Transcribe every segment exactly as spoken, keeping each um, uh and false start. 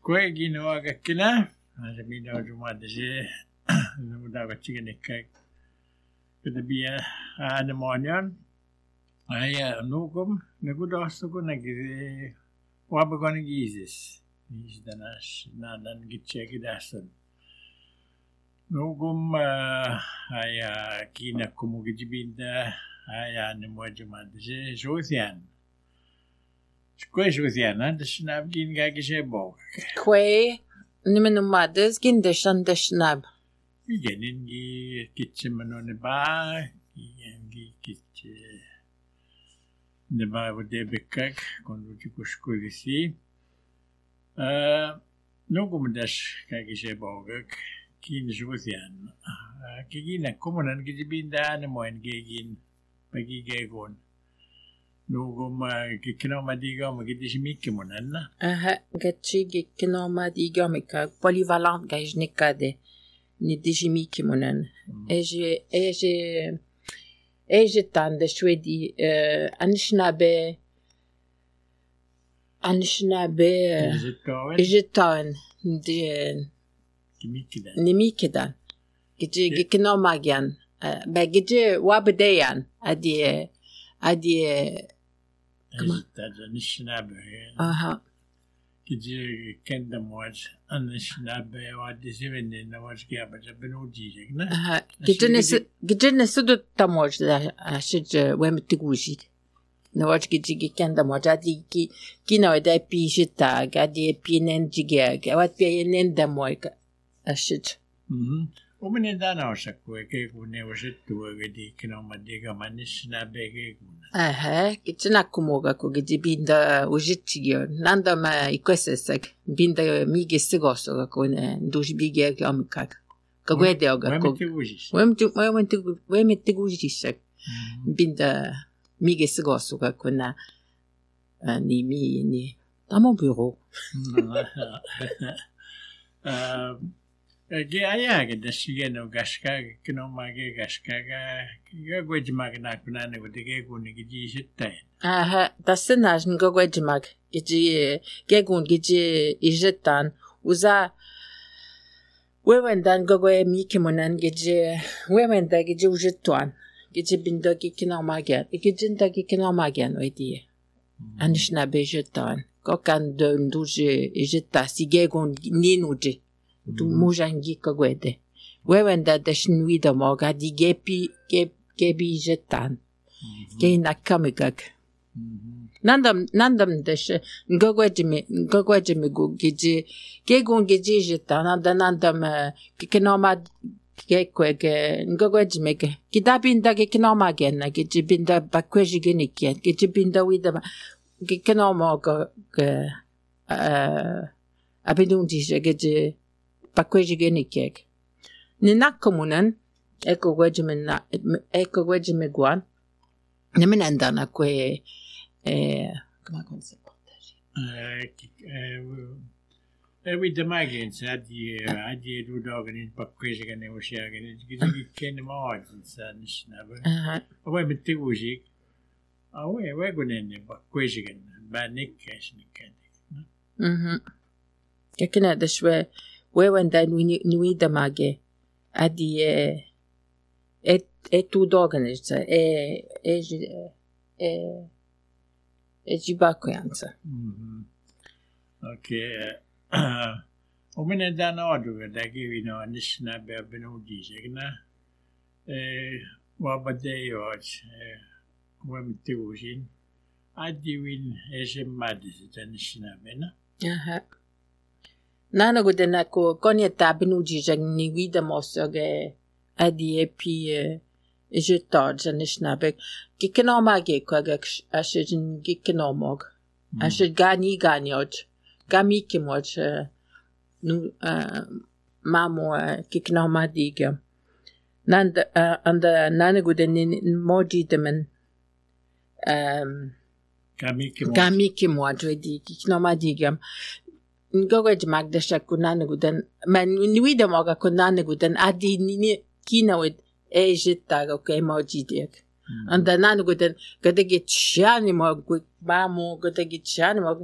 Kue ginawa ka kina, sa minaw dumada siya, numuda ka chikinikak. Katabi ano mo yan, ay nukum, nagudosto ko nagiri, waba ko nag-isis. Is danas, nanan gitse kidasan. Nukum ay kina kumugijibinda, ay ano mo dumada siya, sosiyan. Kue sosiyan, ha? Dashnab gin gagi siya bok. Kue, nimen umades, gindeshan dashnab. Genin gi kitche manone ba, gen gi kitche ne ba vode bekak, kondo ti kushko gisi. Uh, no gumdash kagi siya bok, kin sosiyan. Kigina kumunan gijibinda na mo en gigin pagigegon. Nugum kikinoma diga magidishimiki monanna. Aha, gatchi kikinoma diga mika polyvalent gajnikade ni dijimiki monan. Eje eje eje tande shwedi eh anshnabe anshnabe eje tan de Kimikidan. nimikidan. Gije kikinoma gyan. Ba gije wabedeyan adi adi That's a snabber. aha. Kiji kenda moj, an snabber var det seven in the was gabba the benodi, ne? Aha. Gijines gijines do tamoj da ashij wemtiguji. Na waj giji kenda moj adi ki kino da pijita gadi pinen jige wat pinen da moj ashij. Mhm. Omene dana osakwe ke kune osetu gedi kino madiga manis snabbe ke kuna. Aha, gijina kumoga ko giji binda ujitjigyo. Nanda ma ikwesesek binda mige sigoso ko ne nduji bige ke amikak. Kagwede oga ko. Wemti wemti wemti gujisek. Binda mige sigoso ko na ni mi ni dans mon bureau. Euh Ge aya ge dashige no gashka kino mage gashka ga ga gwej magna kuna ne gudege kuni giji shitta. Aha, tasnaj ngo gwejmag. Giji gegun giji ijetan uza wewendan gogwe mikimonan giji wewenda giji ujetwan. Giji binda gikina magen. Giji nda gikina magen wedi. Anishna bejetan. Kokan de nduje ijeta si gegun ninuje. Tu mujangi kagwede. Wewenda dashnui da moga di gepi gep gebi jetan. Ge nakamigag. Nandam nandam dash ngogwejimi ngogwejimi go giji gegun giji jetan nanda nandam kikinoma gekwege ngogwejimi ge kidabinda gekinoma gen giji binda bakweji geniken giji binda wida gekinoma go ge abidun dije giji bakweji genikek. Ni nakkomunen eko gwejimen na eko gwejimen guan. Ne menendana kwe eh comment on se partage. Eh eh we the magins adi adi du dagen in bakweji gene oshagen giji ken ma san snabbe. Aha. Awe mit tiguji. Awe we gunen bakweji gen banik kashniken. Mhm. Kekena de shwe wewenda nui nui da mage adi e e tu doganitsa e e e e jibakyansa. Mhm. Okay. Omene dana odu da givi no nishna be benudi jegna. Eh wabade yoj eh wemtiujin. Adi win ejem madis tanishna bena. Aha. Nana gudena ko konya tabinuji jagni wida mosoge adi epi je todge nishnabe gikenoma ko gak ashjin gikenomog ashj gani ganioj gami kimoj nu mamo gikenoma diga nanda anda nana gudena moji demen um Gami kimoj gami kimoj wedi gikenoma diga ngogwej magdasha kunana guden man niwida moga kunana guden adi ni kina with ejita go ke moji diek anda nana guden gadege chani mo ba mo gadege chani mo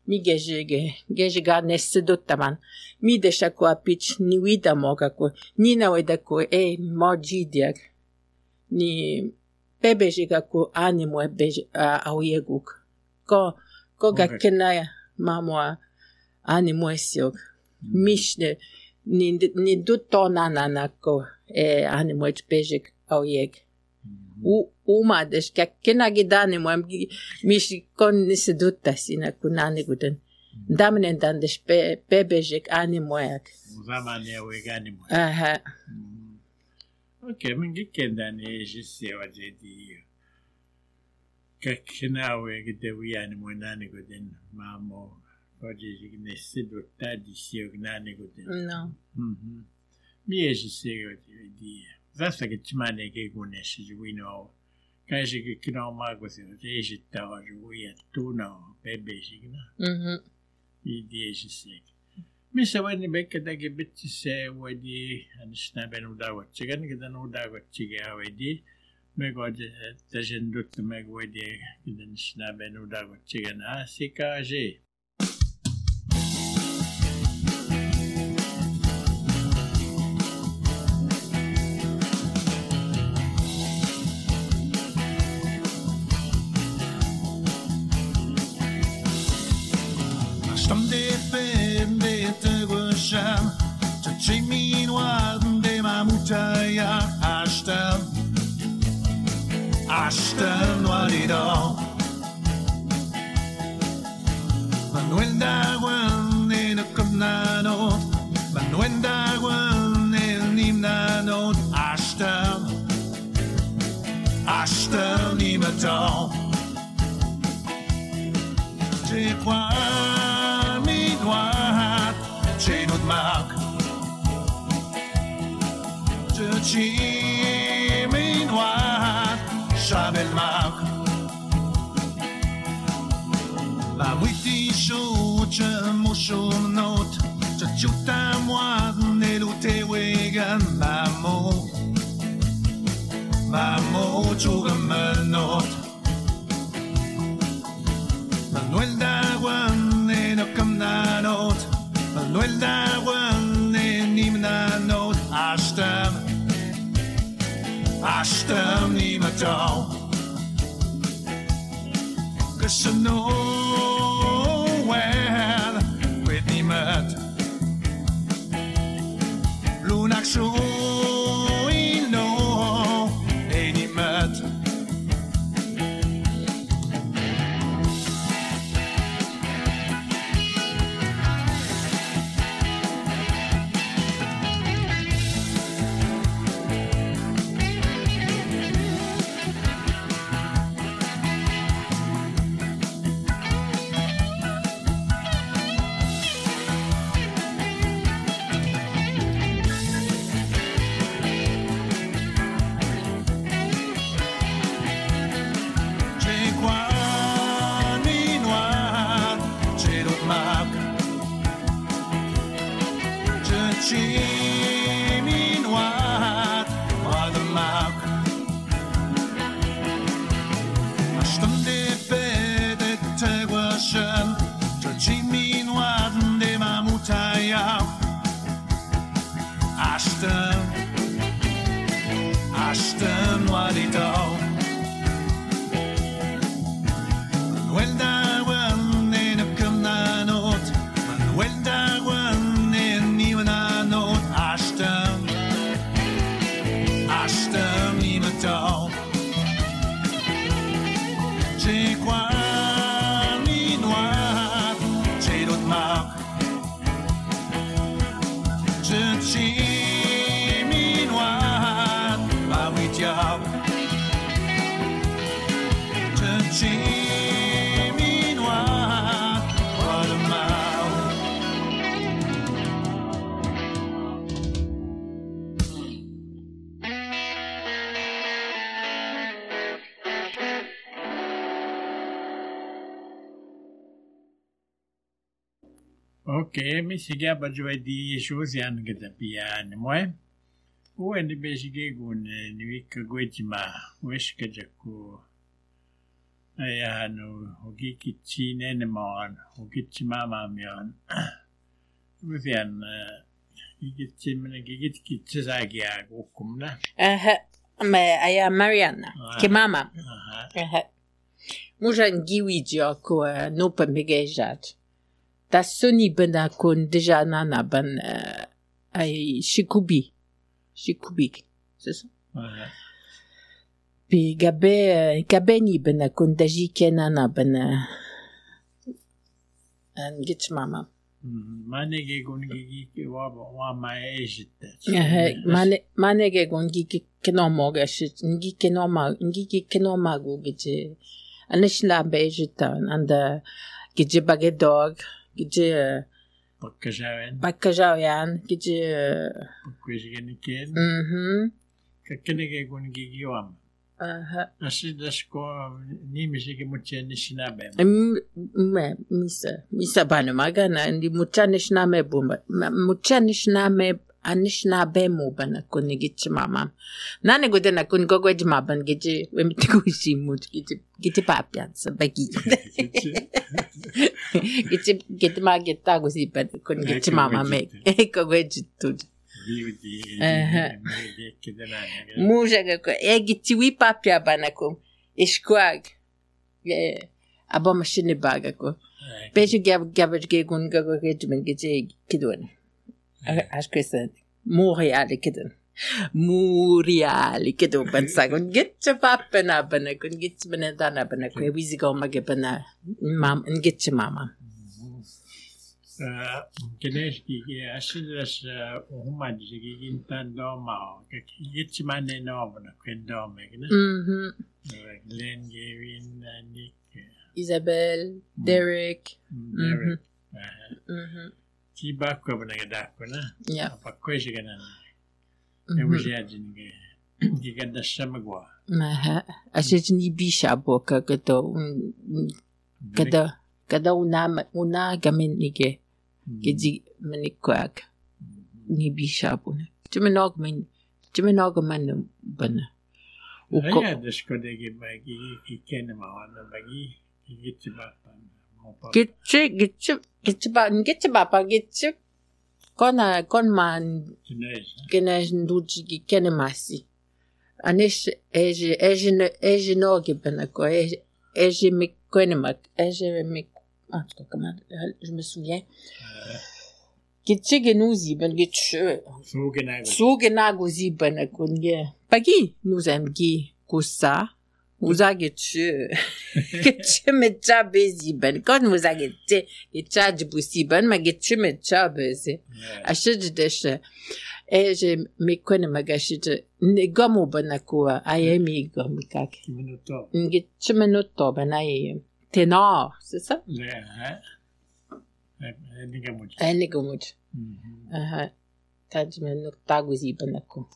mi gejege, gejega nesidottaman. Mi deshako apich ni wida mogako, ni na wedako e mojidiak, ni pebejigako animo auyeguk. Ko, ko gakena mamwa animo esiok. Mishne, ni, ni dutonananako e animo bejig auyeg. U uma des kena gidane mo mish kon nisedutta sina kunani guden damnen dan des pe pebejek animoyak Zamani we animo. Aha. Okay, min gikenda ne jisse waje di kena we gide we animo nani guden mamo waje ne sedutta di sio nani guden. No. Mhm. Mi jisse waje di Zasta che ci mane che conosci wino kaje che kino mago se je jita wa juia tu no bebe signa Mhm. I dieci sek mi se wani becca da che bitti se wadi anishna benu da wa chigan che da no da wa chiga wadi me gode da jendut me wadi che da anishna benu da wa chigan asika je Ashton, what it all. Manuel Darwan in a Comnano, Manuel Darwan in Nimnano, Ashton, Ashton, Nimaton. J'ai quoi, mi droit, j'ai notre marque. Je suis mi droit. Chabel mark La witi show motion note Je chuta moi nelute wegan mamo Mamo chugam note Manuel Darwan en okam na note Manuel Darwan en nimna note Ashtam Ashtam ni matau Cause I know well with me mat Lunak so in no any mat Jimmy Noir, moi de marque. Ashton de bede tegwashan, Jimmy Noir de mamutaya. Ashton, Ashton Noir de dog. Manuel Darwan in a Comnanot, Manuel Darwan. Ashton ni matau J'ai quoi ni noir J'ai d'autres marques Je suis mi noir Bah oui diable Je suis mi noir Pas de mal Okay, mi siga bajwa di shosian gada pian moy. O en be sige gun ni wik gwejma wish kajaku Ja, nu hukikitsin enemaan, hukitsimamaamion. Vian hukitsiminen kikitkitsesaikia kukkumna. Aha, me aja Mariana, ke mama. Aha. Aha. Mujan giwijo ko no pa megejat. Ta soni bana kon deja nana ban ai shikubi. Shikubi. C'est ça? Aha. Puis gabe gabeni bana kon daji kenana bana an git mama. Manege kun gigi wa wa mai ejitte. Eh mane manege kon gigi kenomoga shit ngi kenoma ngi kenomago gite anishla bejitan anda gije bagedog gije Pakkajawen. bakkajayan gije Pakkwesigen. mhm Kakkenege kun gigi wam. aha Asidas ko nimisike mutchen sinabe. me misa misa bana magana ndi mutanish na me bumba mutanish na me anish na be mo bana kun gitch mama nane godena kun gogoj maban gije wemtiku simut gite gite papian sa bagi gite gite ma gita go si pat kun gitch mama me gogoj tud Vivdi. Aha. Mede kedana. muja ko e giti wi papia bana ko iskwag e abo machine baga ko Beje gab gabaj ge gun gago ge men ge kidon. Acho que c'est Montréal kidon. Montréal kidon ban sagon get papa na bana kun get bana dana bana ko wizi go mage bana mam get mama. Kenesh ki asidas umad ki gintan do ma ke get mane no bana kwendo megna. Mhm. Glenn Gavin Nick Isabelle, Derek. Derek. Mhm. Ti bakko bana gada ko na. Yeah. Pakko sigana. E wajadin ge. Ki gada samagwa. Maha. Ashe ni bisha boka gato kada kada una una gamin nige. Gezi manikwak. Ni bisha buna. Tumenog min tumenog man bana. Uko ya desko de ge bagi ki ken ma wana bagi ki gitsi bapan. Gitsi gitsi gitsi ba gitsi bapa gitsi kona kon man Tunes. kenes nduji ki kene masi. Anish eje eje eje no ge bana ko eje eje mi kone mak eje mi ah comment je me souviens. Gitsi genuzi ben gitsi Sugenago. Sugenago ziben kunje. Pagi nous aime gi kusa. Uza gitsi. Gitsi me chabe ziben. Quand nous a gitsi gitsa jibusi ben ma gitsi me chabe zi. Ashid deshe. E je me kone magashid ne gomo banakua ayemi gomikak. Minuto. Gitsi minuto ben ayem. Ténor, c'est ça? Le ha. Eniga much. Eni gomut. Aha. Taj me tago ziben ako.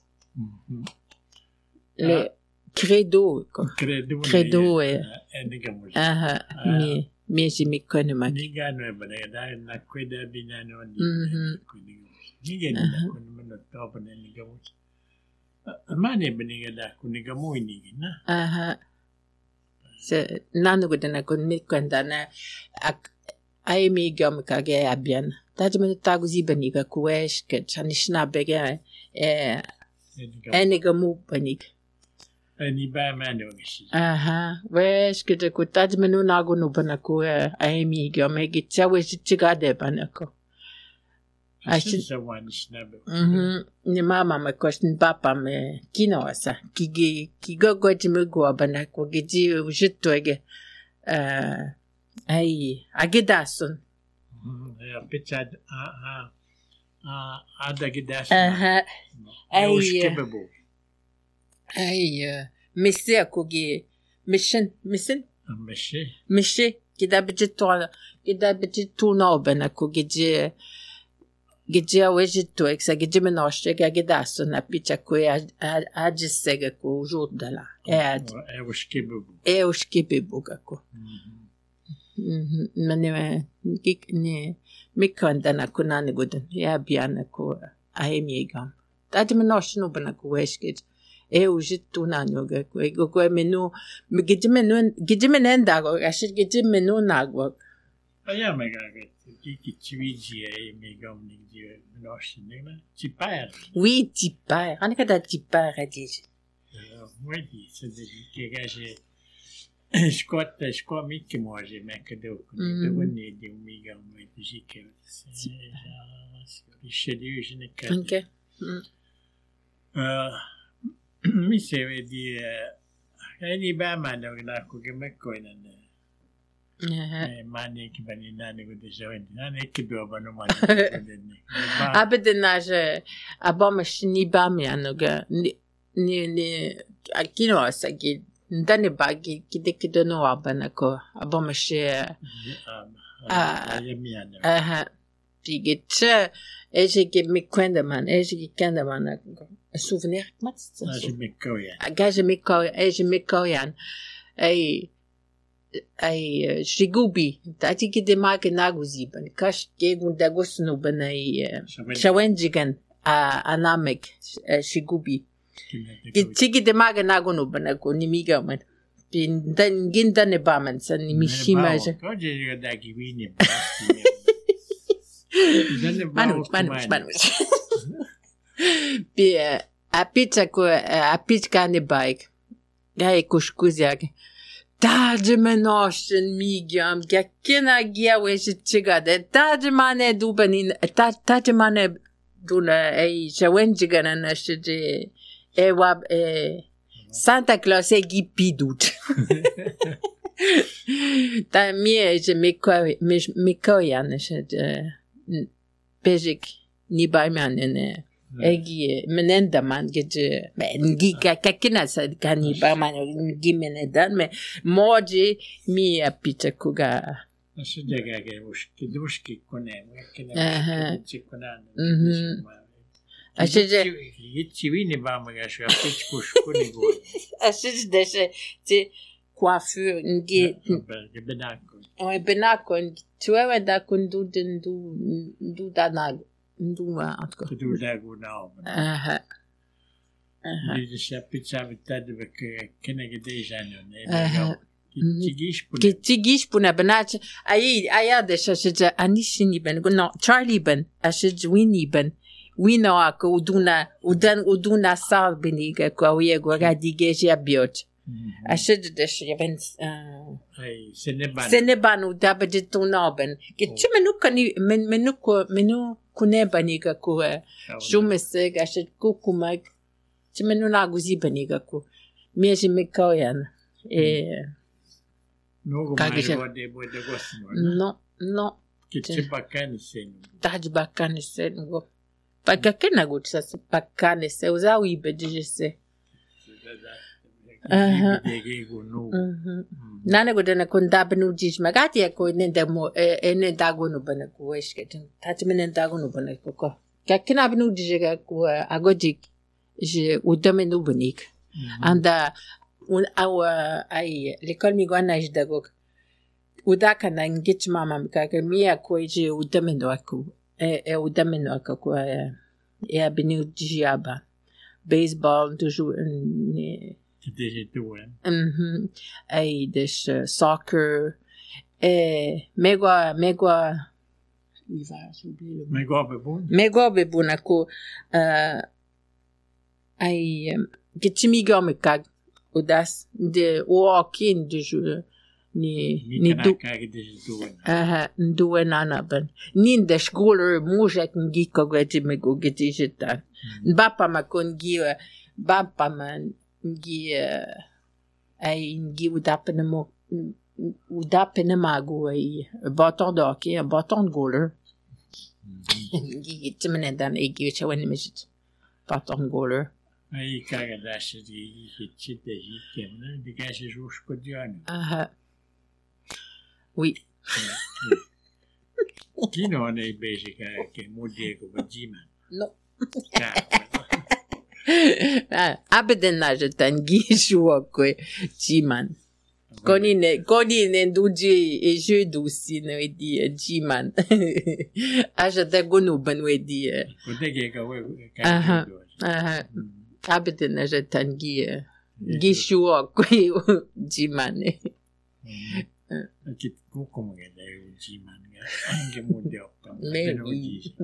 Le credo ko. Credo. Credo e. Eniga much. Aha, mi mi si mi kone mak. Niga no bana da na kweda binano ni. Mhm. Niga na kun minuto bana niga much. Mane baniga da kuniga mo ni na. Aha. Se nanu ko dana kon mi kwenda na ak ai mi gam ka ge abian. Taj me tago ziben ka kuesh ke chanishna bege e eni gamu panik. Ni ba mano ngi. Aha, wesh ke ko taj me no nago no banako ai mi gam me ge chawe chiga de banako. Ashi sa wan snabe. Mhm. Ni mama me question papa me kino sa. Ki ge ki go go ti me go bana ko ge ji jitto ge. Eh ai agedason. Ja pitchad a a a ada gedas. Aha. Ai Uskebebo. ai messe ko ge mission mission Meshi. mission ki da bidjito ki da bidjito no bana ko ge ji Gidja wejito eksa gidja menoshe ga gedaso na picha ko a a jisega ko jodala e E uskebebo. e o skipe boga ko mhm mane gik ne mikanda na kunane godan ya biana ko a emiga tati menoshe no bana ko weskit e ujit tunano ga ko ko ko menu gidi menu gidi menen dago ashit gidi menu nago Ja, men kan ikke tvivle i mig om det norske, ikke? Tipper. Oui, tipper. Han kan da tipper at det. Oui, så det kan kanskje skott skott mycket mer men kan då det var ni det mig om det skickar. Det skedde ju inte kan. Okej. Eh mi se vedi eh ni ba man då när kuke med koinen. Eh man inte bani nani ko det så inte. Han inte då bara någon man. Abedan je abamash ni ba mi anoga ni ni akino asagi ndani bagi kide kide no abana ko abamash ah ah Pigetje, je que me kwenda man, je que kenda man, un souvenir, comment c'est ça? Je me koyan. Ah, je me koyan, je me koyan. Ai, ai, shigubi, tati que de marque naguzi, ban, kash que um dagos no ban ai, shawenjigan, a anamek, shigubi. Tiki de marque nagu no ban ko nimiga man. Pin dan ginda ne ba man san nimishima. Ko je da givini. Manus, manus, manus. Puis, à pizza, quoi, à pizza, ne bike. Gai, kushkuziak. Tadje menoshen migam, gakina gia, wesh, chigade. Tadje mane dubanin, tadje mane duna, ei, shawenjigan, and ashije, e wab, e, Santa Claus, e gipidut. Ta mie, je me koy, me koyan, je, Bejik ni bij man en egi menenda man get ngi kakina sa kan ni ba man ngi menenda me moji mi apita kuga Nasıl da gage uski duski kone Aha. kone Mhm. Ashije Hiç vini ba mı gaşı hiç kuş kuni go ashije deshe ti coiffure ngi benako o benako tu ewe da kundu du du da nag du ma atko du da go na aha Bir şey pizza bitti de kene gideceğim Aha. ne Tigiş bu Ki tigish puna benach ai aya de shashija anishini ben no Charlie ben ashij wini ben wino ako uduna udan uduna sal beniga ko ye go gadige ja biot ashij de shiven Ay seneban seneban udabje tunaben ki chimenu kani men menu ko menu kune baniga ko shumese ashij kukumak chimenu naguzi baniga ko meje mekoyan e Nogo mais pode pode gostar No, no. que te bacana sendo Tá de bacana esse go. Para que na gut sa bacana esse usa o ibe de se. Aha. Mhm. Nana go dana kun da benu jis magati ko ne da mo e ne da go no bana ko eske tin. Ta ti menen da go no bana ko ko. Ka kina benu jis ga ko agodik. Je udame no bonik. Anda un awa ai l'école migwana jidagog udaka na ngich mama mkaka mia ko je udamendo ako e e udamendo ako e e abinu jiaba baseball toujours ne Déjà tout mhm ai des uh, soccer e mega mega iva j'oublie mais go be bon mega be bonako uh, ai um, gitimigo mekag Udas de walking de jeu ni ni du aha nduwe nana ben nin de scholar mujek ngi ko gati me go gati jeta bapa ma kon gi bapa man ngi ai ngi udapene mo udapene mago ai bâton de hockey un bâton de goaler ngi timene dan e gi chawen mijit bâton de goaler Aí caga dessa de de de de né de que se jus codiano aha oui que não é basic que modego vajima no Abedan na jetan gishuwa ko jiman Koni ne koni ne duji e je dusi no edi jiman Aja da gonu ban wedi Kodege ka we aha aha Abeten ajetan gi gi shuo kui jimane. Kit koko mo ganda yung G-man nga. Ang gemundi ako. Maybe.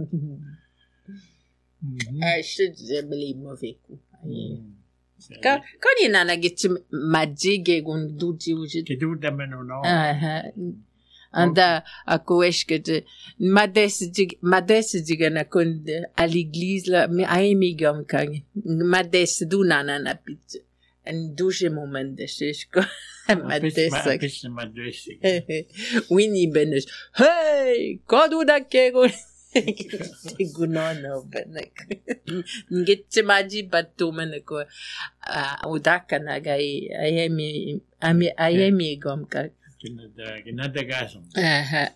I should believe mauvais coup. Quand quand il en a gitsi majige gun duji uji. Che tu da meno no. Aha. Anda ako eshke mades mades digana kun à l'église là mais ai mi gam kan mades du nana na pizza. En douche moment de shishko. Madesek. Apis madesek. Winnie benes. Hey, kodu da kego. Gunono benek. Ngitse maji batu meneko. Udaka na gai ayemi ami ayemi gomka. Kinada kinada gasum. Aha.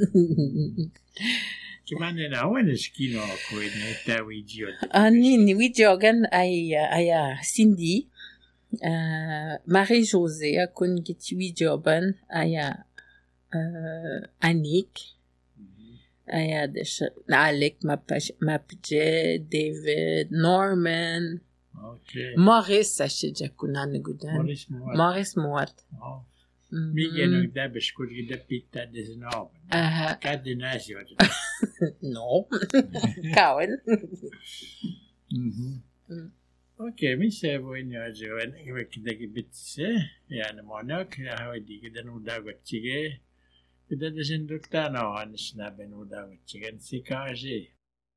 Kimane na wen skino ko ne tawi jio. Ani ni wi jogan ay aya Cindy. Uh, Marie-Josée a kun gitwi joban aya uh, Annick aya desh Alec Mapje David Norman Okay. Maurice ashija kunan gudan Maurice Moat. Maurice Moat Oh. Mi geno da beskut gida pitta desno. aha Cadinasio. no Cowan Mhm. Okay, mi se voi ne oggi e che da che bitse ya ne monak ya hawdi che da nuda gocige che da desendukta no anisna benuda gocige si kaje.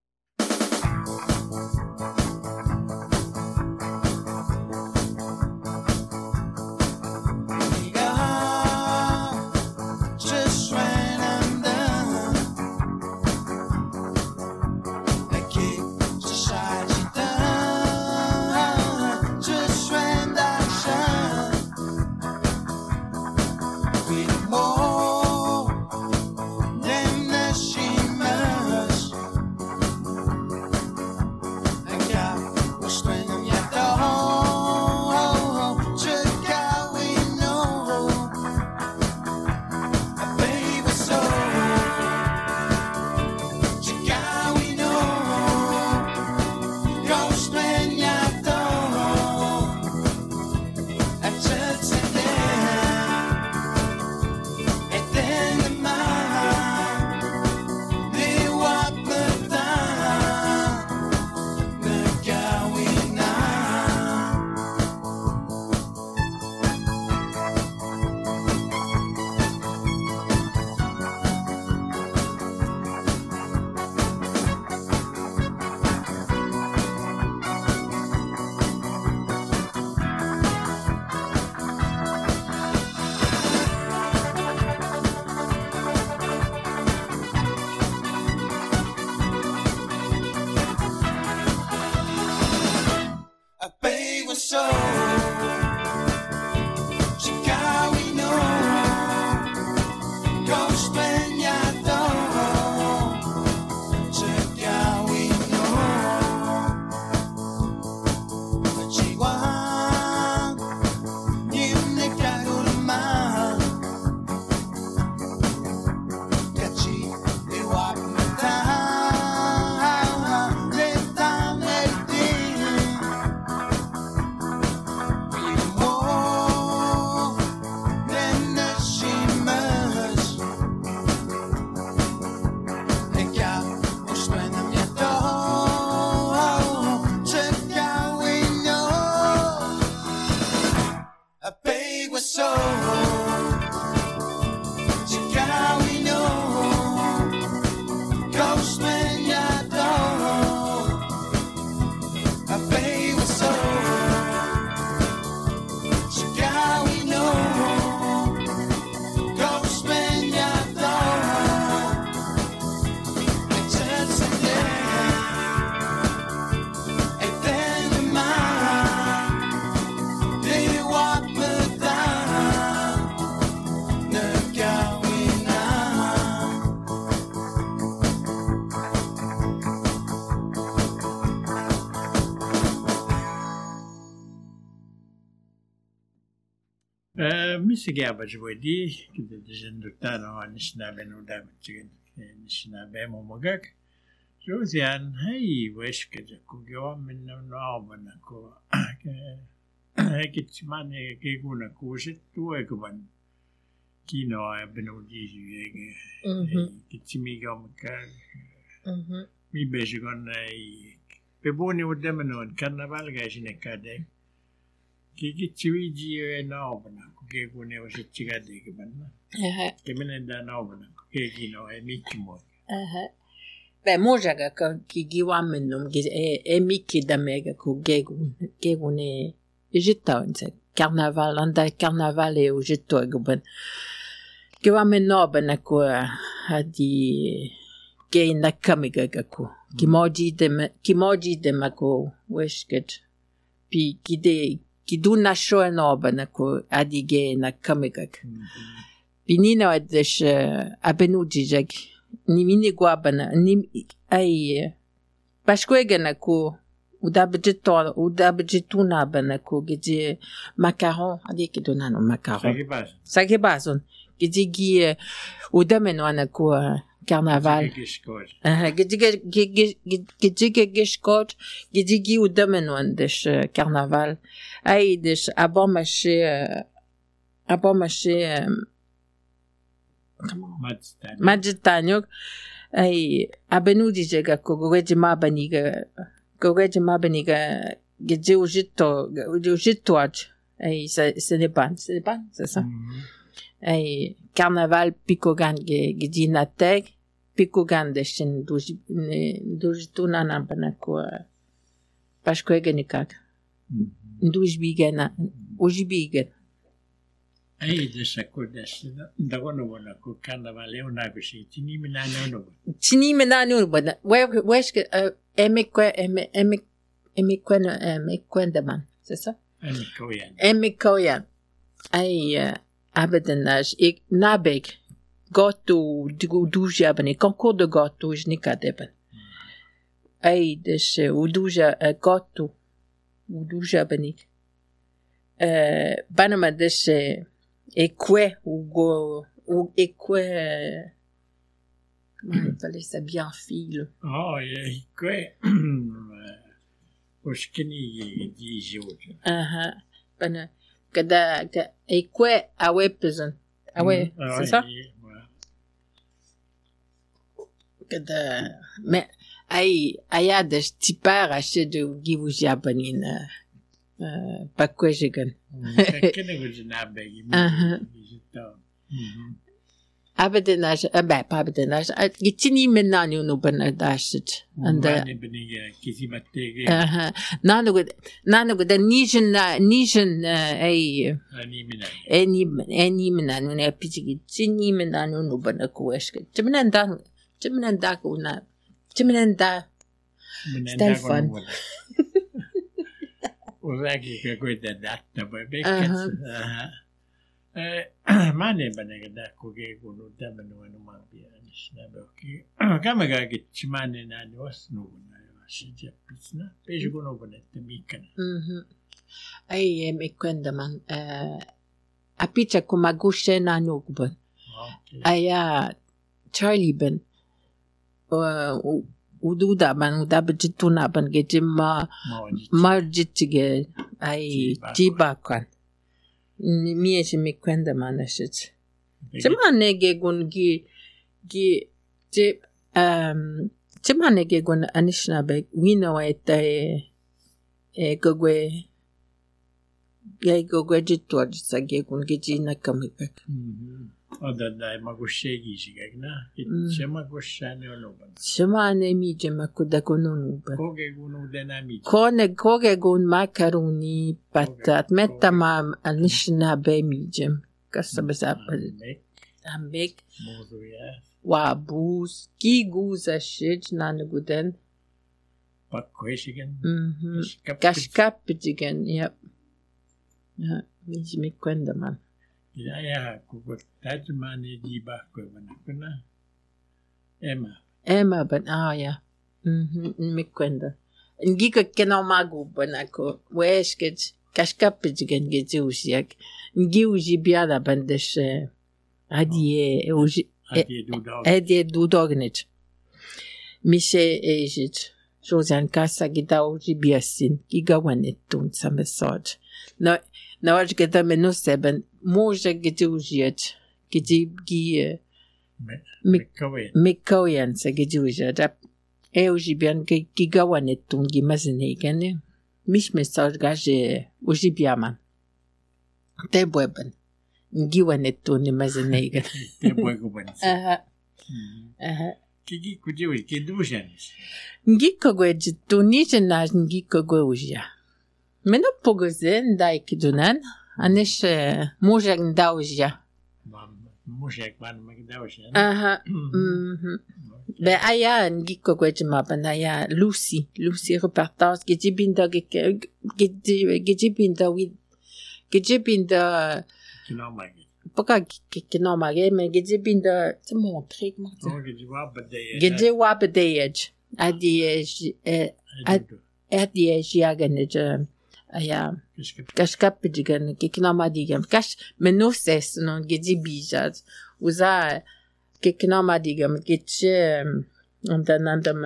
Misi gaba jwadi kida desendukta no anisna benuda gocige nisna be momogak Josian, hei, weskete, kun on minun naavana, kun kitsimani kekuna kuusit tuekuvan kinoa ja minun jisyege. Kitsimiga omkään. Mi besikon ei. Pebuni uudemenoon karnavalgaisine kade. Kikitsivi jiyo naavana, kun kekuna on sitten chikadekivanna. Kemenen da naavana, kun kekino ei mikkimuoto. Beh, mujaga ki giwa minum gi e e mikki da mega ku gegun gegun e Egypton se carnaval anda carnaval e Egypto guben giwa minno bana ku hadi ge na kamiga ku ki moji de ki moji de mako wesket pi ki de ki du na show no bana ku hadi ge na kamiga binina adesh abenu jijak ni mini guabana ni ai pasquegana ku udabjito udabjituna bana ku gije macaron adi ki donano macaron sake bason gije gi udameno ana ku carnaval ah gije gije gije gishkot gije gi udameno andes carnaval ai des abomache abomache Majitanyok ai abenu dijega ko goje mabaniga goje mabaniga geje ujito ujito ai ce n'est pas ce n'est pas c'est ça ai carnaval pikogan ge gidinatek pikogan de shin duji dujituna na banako pasko genikak dujbigena ujbigen. Ei, tässä kodassa, dagono vuonna, kun karnevaali on aikuisia, tini minä ne on. Tini minä ne on, mutta weske emme kue emme emme emme kue emme kuendaman, c'est ça? Emme kojan. Emme kojan. Ei, abedenas, ik nabek, gâteau, du douze abonné, concours de gâteau, je n'ai qu'à deben. Ei, dus u douze gâteau, u douze abonné. Banama dus Ekwe ou go ou ekwe comment il fallait ça bien fil. Oh, ekwe. Oskeni di jojo. Aha. Bana kada ka ekwe awe pesan. Awe, c'est ça? Kada mais ai aya de tipar ache de givu japanina. Pas quoi j'ai gagné. Abedenage, ben pas abedenage. Gitini menani unu benadashit. Anda. Kisimatege. Aha. Nanu gud, nanu gud. Nijen na, nijen ay. Ani menani. Ani ani menani unu apiji gitini menani unu benakueske. Timenanda, timenanda kuna, timenanda. C'était fun. Uraki ka kuita datta ba bekat. Mä ne bana da ko ge kunu da bana wanu ma bi anisna ba ki. Kama ga gitsi ma ne na ni wasnu na shi je pisna. Pe ju kono bana te mikana. Mhm. Ai me kwenda man eh apicha kuma gushe na nugban. Aya Charlie ben. Uh, ududa ban udabjituna ban gejima marjitige ai jibakan ni miye mi kwenda manashit chama nege gun gi gi je um chama nege gun anishna be wino eta e e gogwe ye gogwe jitwa jitsage gun gejina kamipek Oda dai magushegi sigagna. Chema gushane onoban. Chema ne mi jema kudakonunuban. Koge gunu denami. Kone koge gun macaroni patat metamam anishna be mi jem. Kasabasa. Amek. Mozuya. Wa bus ki guza shit nanuguden. Pakkoisigen. Mhm. Kashkapitigen. Yep. Ja, mi jemi kwenda man. Ya, kukut tajmani di bakwe mana kuna. Emma. Emma ban ah ya. Mhm, mi kwenda. Ngika kena magu banako. Wesket kashkapitigen gejusiak. Ngi uji biada bandes adie uji adie dudognet. Mise ejit. Josian kasa kita uji biasin. Gigawan etun sa mesaj. Na na waj kita menu seben. Moja giti ujiet. Giti gi Mikkoyan sa giti ujiet. E uji bian gigawan etun gimazine. Mish mesaj gaje uji biaman. Te bueben. Giwan etun gimazine. Te bueben. Aha. Aha. Kiki kujiwi kidujan. Ngiko gwe jitu nije na ngiko gwe ujia. Meno pogoze ndai kidunan. Anish mujak nda ujia. Mujak man magda ujia. Aha. Be aya ngiko gwe jimaban aya Lucy. Lucy repartance. Giji binda giji binda wi. Giji binda. Kinomagi. Poka kinomagi me giji binda. Timo krik mo. Oh giji wabadeye. Giji wabadeye. Adi adi jiaganije aya kashkap jigan kiknamadigam kash menoses non gedi bijat uza kiknamadigam gitche ondanandam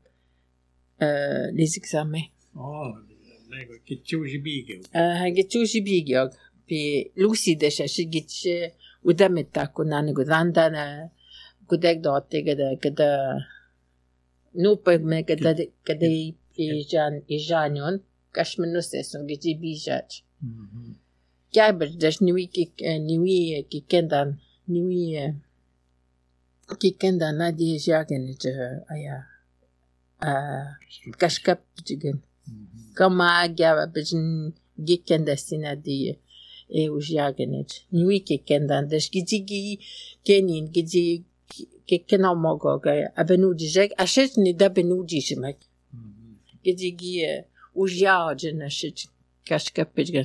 les examens oh lego kitchuji bigel ah kitchuji bigel pi Lucy desha gitche udameta kunani gudandana gudek dotte gada gada nu pag me kada kada ijan ijanion kashmenu seson giti bijat kya berdash niwi ki niwi ki kendan niwi ki kendan na di jagen je aya ah kashkap jigen kama gya bejin gikenda sina di e ujagen niwi ki kendan dash giti kenin giti Kena mogo ga abenu dijek achet ni da benu dijimek. Gidi gi ujia jena shit kashka pidgen.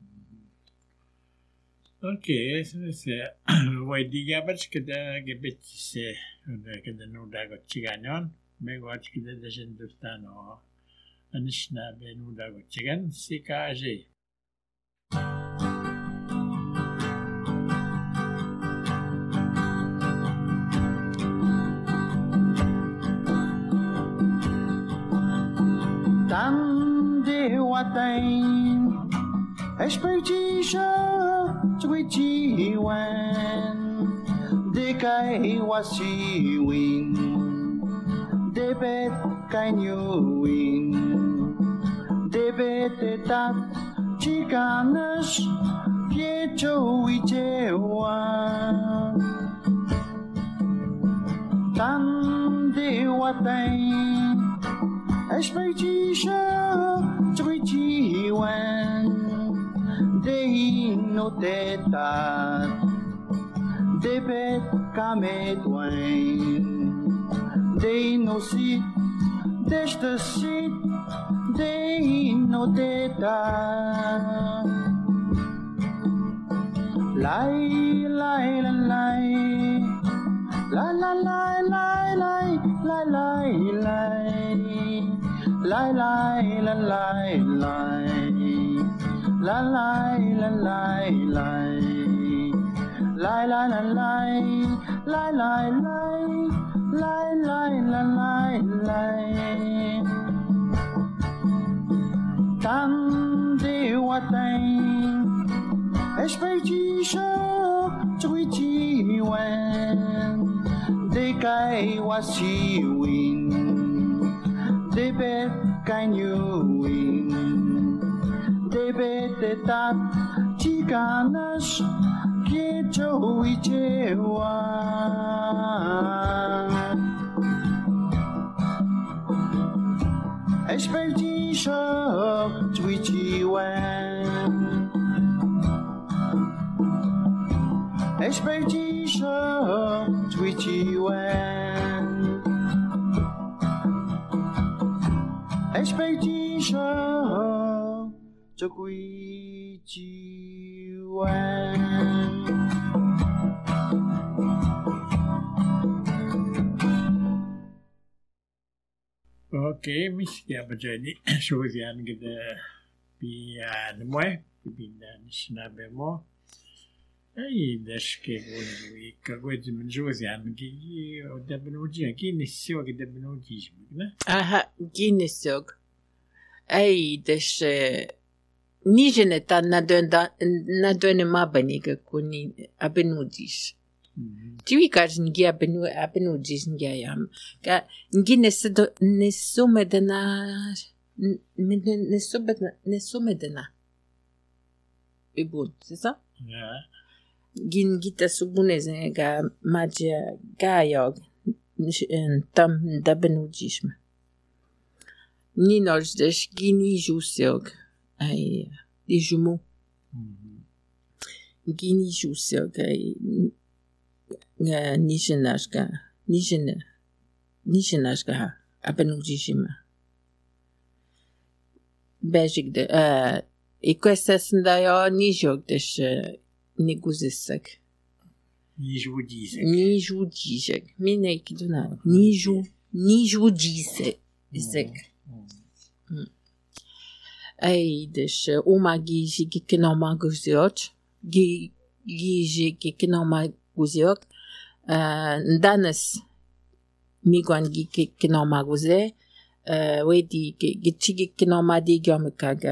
Okay, se wai diga bach kada gebet se kada no dago chiganyon me watch kada dejen dustano anishna benu dago chigan sikaje. Tande watain Espeitisha Twitchy wan De kai wasiwin De bet kainuin De bet etat Chicanas Kiecho ijewa Tande watain Espeitisha Twitchy wan De no tetat De bet kamet wan De no sit Desta sit De no tetat Lai lai la lai La la la la la la la la La la la la la La la la la la La la la la La la la La la la la la Tande watain Espeitisha Twitchy wan De kai wasiwin De bet kainuin De bet etat Chicanas Kiecho ijewa Espeitisha Twitchy wan Espeitisha Twitchy wan Espeitisha Twitchy wan Okay, mis kya bajani shuvian gida pi anmoy pi na sinabi mo Ei, deske kundi ikka من جوز يعني كي دبنوجي كي نسيو كي دبنوجي نه Aha, Guinnessog. Ei, deci nici ne ta na doene ma baniga cu ni abenudis. Tiwi ka ngi abenu abenudis ngi ayam. Ka ngi ne ne sume de na ne sume ne sume de na. E bun, c'est ça? Ja. Gin gita subuneze ga magia ga yog tam da benudisme. Ni nós des gini jusiog ai des jumeaux. Gini jusiog ai ni jenashka ni jene ni jenashka a benudisme. Bejig de uh, e questa sandaio ni jog des ni guzisek. Ni judisek. Ni judisek. Mine ikiduna. Ni ju ni judisek. Isek. Ei, deci uma giji gikinoma guziot, gi giji gikinoma guziot, danes miguan gikinoma guze, wedi gichi gikinoma di gyomikaga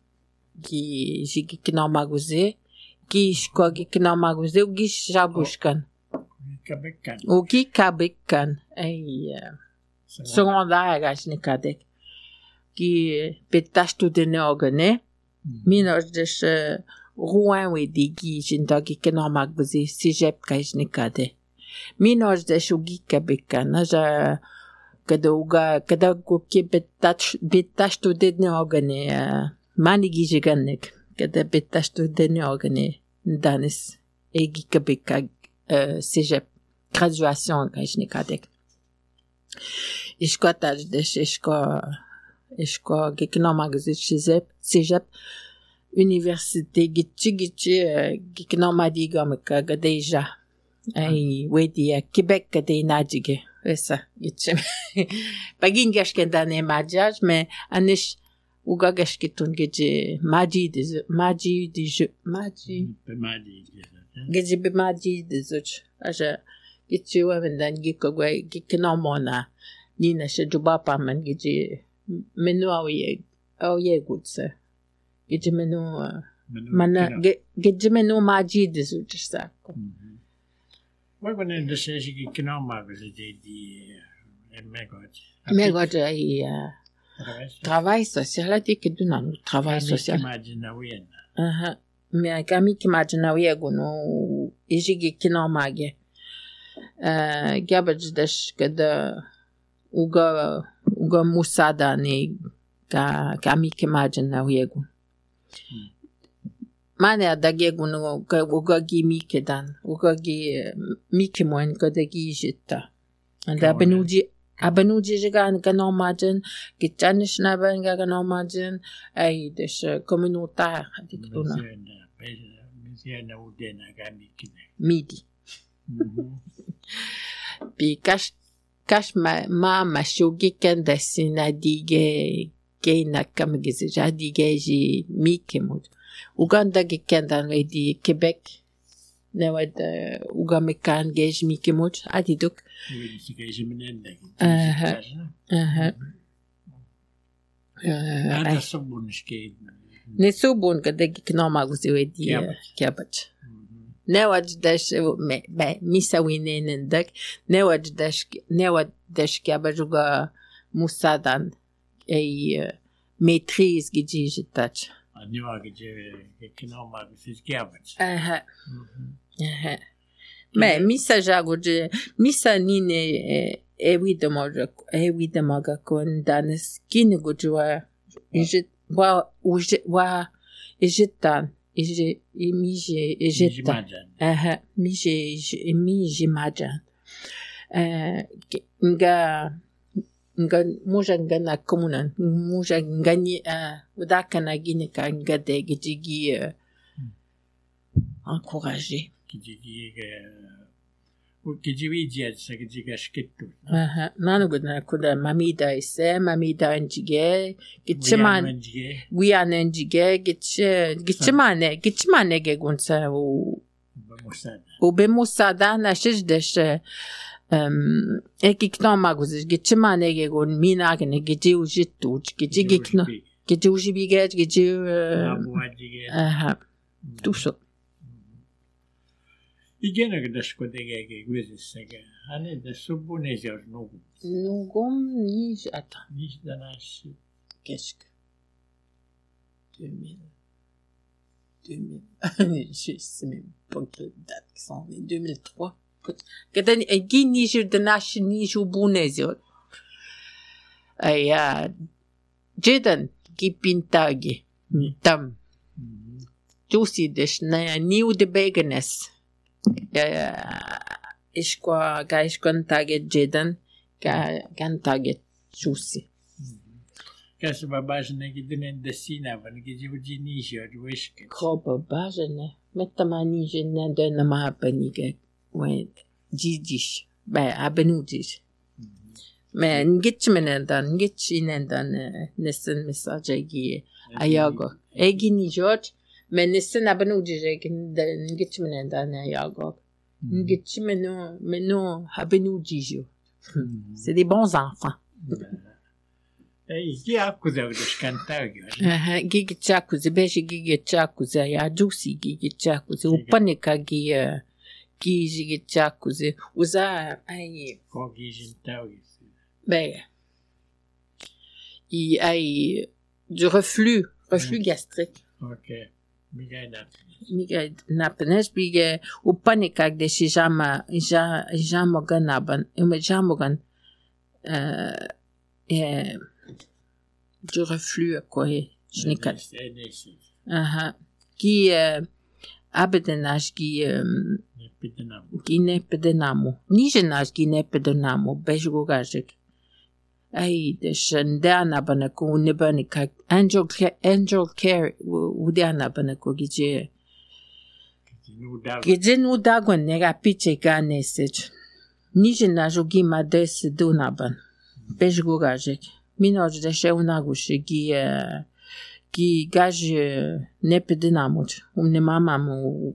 gi gikinoma guze, gi shko gikinoma guze, gi shabushkan. Kabekkan. O gi kabekkan. Ei, secondaire gashnikadek. Ki petastu de neogane. Minos des Rouen wedi gi jindagi kenormak buzi sijep kajnikade. Minos des ugi kabekan. Naja kada uga kada gopke petastu de neogane. Mani gi jiganek. Kada petastu de neogane. Danis egi kabeka sijep graduation kajnikadek. Ishko taj des ishko Ishko giknoma gizit cégep cégep université gitchi gitchi giknoma digam kaga deja ai wedi Québec kade nadige essa gitchi pagin gashkenda ne majaj me anish uga gashkitun geje maji de maji de maji Bemadi. geje be maji de zuch aja gitchi wa vendan gikogwa giknoma na nina shajuba pa man geje menu awie awie gutse gece menu mana gece menu maji dizu just Wat wanneer de sessie die kanaal maken ze die die megot. megot ai travail social ati que du nan travail social Imagine wien. aha me kami ki imagine awie gono ejigi kino mage eh gabaj dash kada uga uga musada ne ka kami ki imagine awie gono mane adage gono ka uga gi mi kedan uga gi mi ki moen kada gi jita anda benuji abenuji jigan ka normagen gitanish na ben ga normagen ai des communautaire dikduna Misschien nou den gaan niet kiezen. midi pi kash kash ma ma ma shogi ken desina dige ke na kam gize jadi geji mi kemut Uganda ge ken dan di Quebec ne wad ugame kan geji mi kemut adi duk Je weet je meneer denken. aha aha En dat is zo bonuskeet. ne subun ka de knoma guzi wedi kiabat ne wad dash me be misa winen dak ne wad dash ne wad dash kiabajuga musadan ei maîtrise giji tach Nu had je kanaal maken sinds Gerbert. aha aha me misa jagoje misa nine e wida moja e wida maga kon danes kine gojwa ije wa uje wa ejetan eje emije ejeta aha mije emije maja eh nga nga moja ngana komunan moja ngani udakana gine ka ngade gijigi encourager Gijigi gijigi jet sa gijigi skittu. aha nanu gudna kuda mamida ise mamida njige gitman guiana njige gitche gitchmane gitchmane ge gunsa u مساعدة وبمساعدة نشجدش إيكي كنا ماغوزش جيتش ما نيجون مينا كنا جيتي وجيتوج جيتي جيكنا جيتي وجي بيجات جيتي أها توصل يجينا قداش كده جاي جوز السجا أنا ده سبو نيجر نوغو نوغم نيج أتا نيج دناش كشك deux mille deux mille je sais même pas quelle date qui sont nés deux mille trois كده جي نيجر دناش نيجو بونيزيول أي جدا جي بينتاجي تم جوسي دش نيو دبيجنس إشكوا كايش كن تاجت جدا كان تاجت جوسي كاس باباجنا جدنا ندسينا ونجي وجي نيجر ويش كوبا باجنا متى ما نيجي ندنا ما بنيجي وين جيجيش با أبنوديش ما نجتش من عندنا نجتش من عندنا نسن مساجي أياغو أجي نيجر من نسن أبنوديش نجتش من عندنا أياغو نجتش منو منو أبنوديجو c'est des bons enfants أي جي أكوزا ودش كان تاجي أها جي تشاكوزا بيش جي تشاكوزا يا جوسي جي تشاكوزا وبانيكا جي جي جي تشاكوزا وزا أي كوجي جنتاوي بيه il a du reflux reflux gastrique ok migaida napenes bige upanika de shijama ja jamogan naban im jamogan euh eh du reflux quoi jnikat aha qui abedenash qui qui ne pedenamo ni jenash qui ne pedenamo bejugajik أي دشندانا بنكو نبنك angel care angel care ودانا بنكو جي جي نوداغون نيجا بيتشي كانيسج نيجنا جوجي ما دس دونابن بيجوراجك مينوج دشوناغوش جي جي جاج نبدناموج ومنمامامو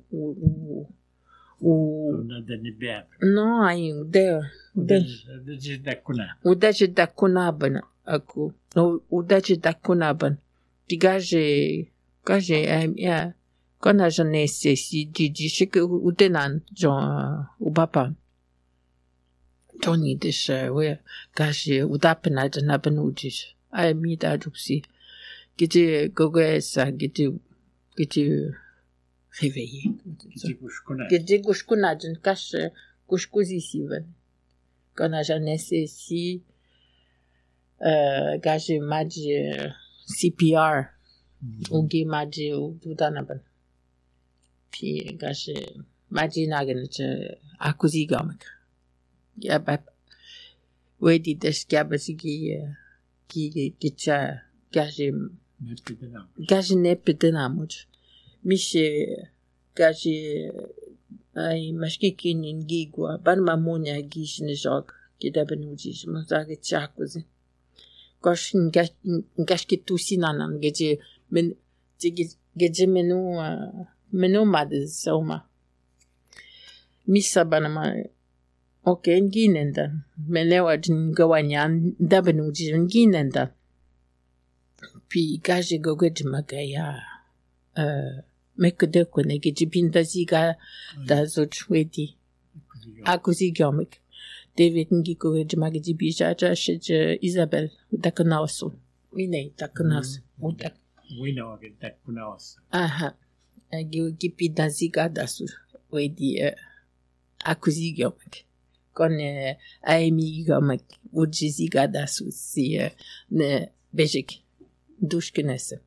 و non ai de de de kuna uda jida kuna bana aku uda jida kuna ban digaje gaje am ya kana jane se si di di shike udenan jon u papa Tony dis we gaje uda pena na benuji ai mi da dupsi gite gogesa gite gite réveillé. Que j'ai gouchkuna, je ne cache gouchkouzi si ven. Quand on a jamais ici, euh, gage maji C P R, ou gi maji ou dudanaban. Puis gage maji nagan je akuzi gamak. Ya ba, we di des gabasi gi gi gi cha gage gage ne pedenamuj. Miche gaji ai mashkiki ningigwa ban mamonya gishne jog kidabenuji mazage chakuzi goshin gashki tusinan geje men geje menu menu mad soma misa banama okay nginenda melewa ngawanya dabenuji nginenda pi gaji gogeje magaya euh mekde kone ge jibinda ziga da so chwedi akuzi gyomik David ngi ko ge magi jibija ja shije Isabel dakanaso mine dakanas udak we know ge dakanas aha ge gipida ziga da so wedi akuzi gyomik kone aimi gyomik uji ziga da so si ne bejik dushkenese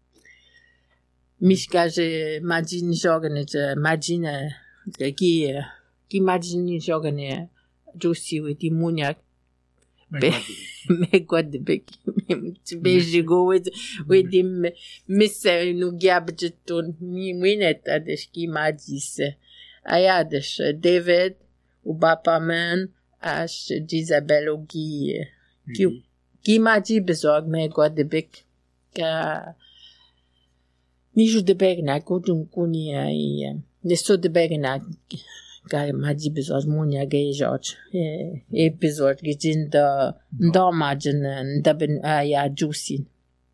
Miskaje majin jogane je majine ki ki majin jogane josi wedi munyak me god bek be jigo with wedi misse nu gyabjeton mi wineta deski majise ayades David u bapaman as Isabel ogi ki ki maji bezorg me god bek ka Nijo de Bergna, Godum Kuni, Nesto de begina ga maji bezos munya ga George episod gijin da ndamajin da ben ya juicy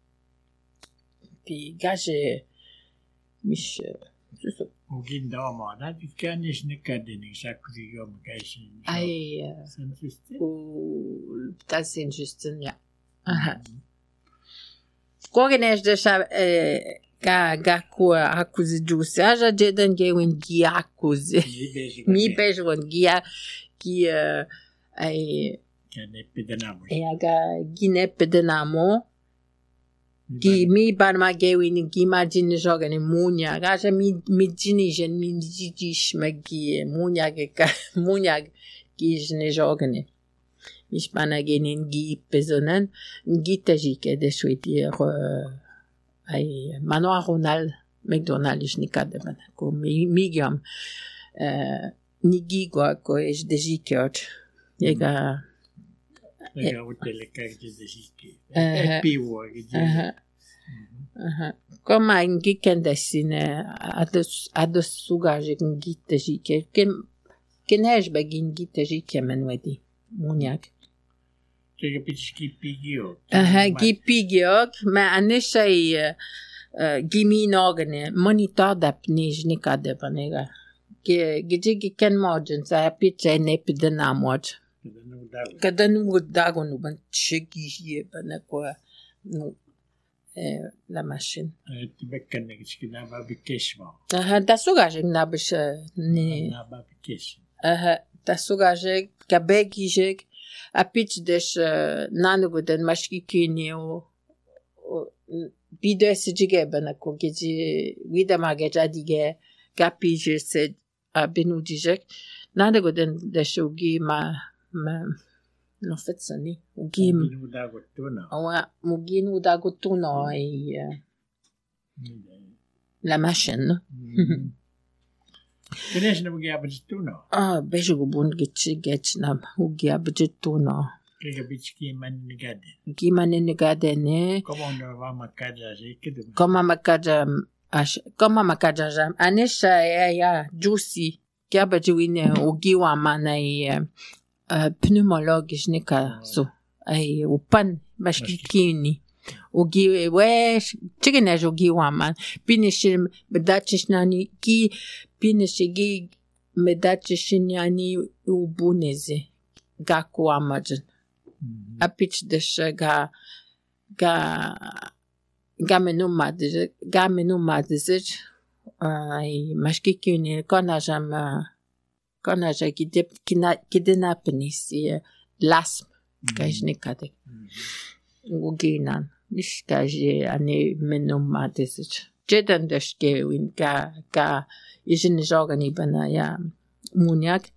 pi gaje mish Ogin dama da dükkan işini kadını şakriyor mu kaysın? Ay Sen işte. o das interesting ja. Aha. Kogenesh de sha ga ga ku akuzi juice aja jeden gewin gi akuzi mi bejon gi gi ai Kendi pedenamo. ya ga gine pedenamo gi mi barma gewin gi margin joga ne munya gaja mi mi jini jen mi jijish magi munya ga munya gi jene joga ne mi spana genin gi pezonan gi tajike de suitir ai Manoir Ronald McDonald is ni kadde van ko migam eh nigi go ko is de zikert ega Ega hotel kijk de ziki. Happy work. aha aha koma ngi kende sine ados ados sugaje ngi de zike ken kenaj bagin ngi de zike menwedi munyak Kijk pitski pigio. aha gi pigiok ma anishay gimi nogane monitor dapnij ni kade panega ge ge ken margin sa pitche ne pidena mod kada nu dago nu ban chegi ye bana ko nu eh la machine Ti bekken ik skina ba bikeshma. aha da sugaje na bish ni Na ba bikesh. aha da sugaje kabegi jeg a pitch des nanugo den mashki kini o Bide se jige bana ko geji wida magaja dige gapi je se a benu dijek nada goden de shogi ma ma no fetsani ugi Binu da gotuna. awa muginu da gotuno ai la machine Kenes na bugi abjituno. ah bejo bun gechi gech nam ugi abjetuno Kijk pitski man nigade. gimane negade ne Como no va makaja zekedu. Koma makaja ash koma makaja jam anisha ya ya juicy kiaba juine ugiwa mana i pneumologisch nika so ai upan mashkikini ugi we chigene ugiwa man pinishim bedachishnani ki pinishigi medachishnani ubuneze gaku amajin apich desha ga ga Gamenu madze, gamenu madze, ai mashkikuni kona jam kona ja gidep kina kidnapnisi lasm kajni kade. Uginan miskaje ani menu madze. Jeden deshke win ga ga izin jogani bana ya munyak.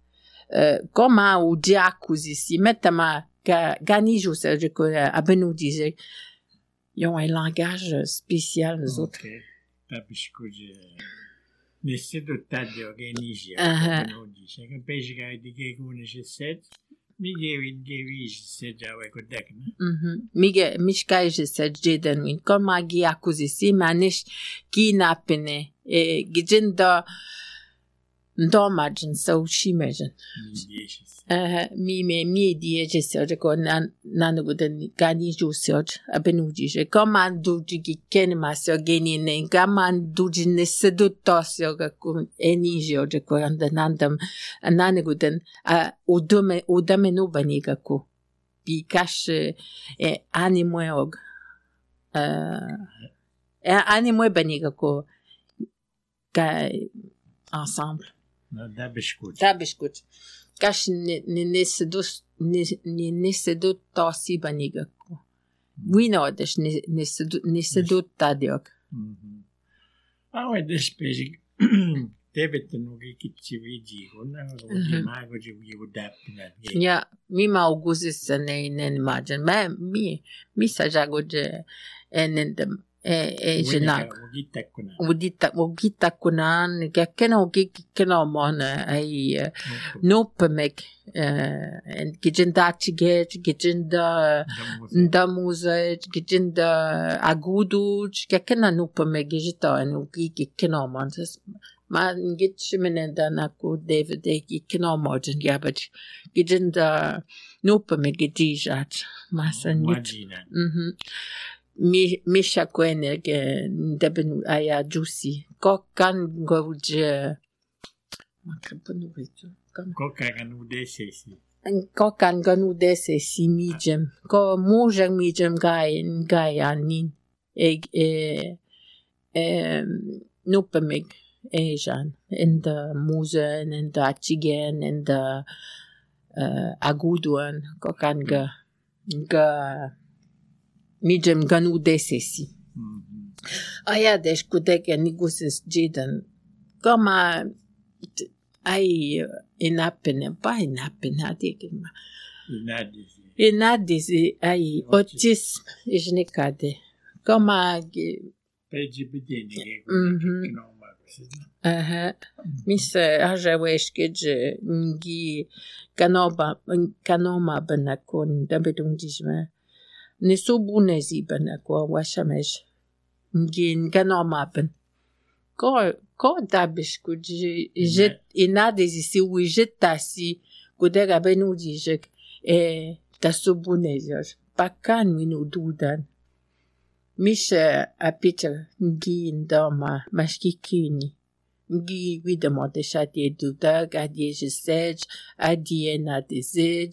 Koma u diakuzisi metama ga gani jusa je ko abenu dize. Ils ont un langage spécial, nous autres. Ok. Tapis que nesse do tade organizia. Aha. No dice che peixe ga di che con je set. Mi gevi gevi se ja we ko dek. Mhm. Mige mishkai je set jeden win. Koma gi akuzisi manish ki napene e gijinda ndomajin so shimejen. Uh, mi me mi die je se ko nan nan go den gani ju se abenu di je koman du gi ken ma se geni ne gaman du ji ne se do to se ga ko eni je je ko andandam nan go den o dome o dame no bani ga ko bi cash e animo og uh e animo bani ga ko ga ensemble No da biscuit. da biscuit Cash ne ne se do ne ne se do tosi baniga ko. We know this ne ne se do ne se do tadiok. Ah, ouais, des peixe. David no gi kitchi vidi, ona o mago ji gi udap na. Ja, mi ma augustis ne ne imagine. Ma mi mi sa jago je enen dem e e jenak. Udita udita kunan ga kena ugi kena mon ai nope mek en gijinda chige gijinda ndamuza gijinda agudu ga kena nope mek gijita en ugi kena mon Ma ngitsi menenda naku David eki kinomodin gabaj. Gidinda nupa me gidijat. Masan git. Magina. Mhm. Mi misha kwene ge ndebenu aya juicy. Kokan goje. Makapanu wetu. Koka kan udesesi. Kokan ganu dese si mijem. Ko moja mijem gai gai anin. E e e nupa meg. Asian in the muzen in the achigen in the uh, aguduan kokan ga ga mijem ganu desesi aya desh kudeke niguses jidan kama ai inapene pa inapene adikin ma Inadisi. inadisi ai autisme ijnikade kama Peji bideni. Mhm. Aha. Misa hajaweshkej ngi kanoma kanoma banakon dabedungijme. Nesobunezi banako washamesh. Ngi kanoma ban. Ko ko dabish kuji jet inadezi si wijetasi kudega benujijek e tasobunezi. Pakan minu dudan. Misha apita ngi ndoma mashkikini. Ngi widamo de shati dudag adie jesej adie na desej.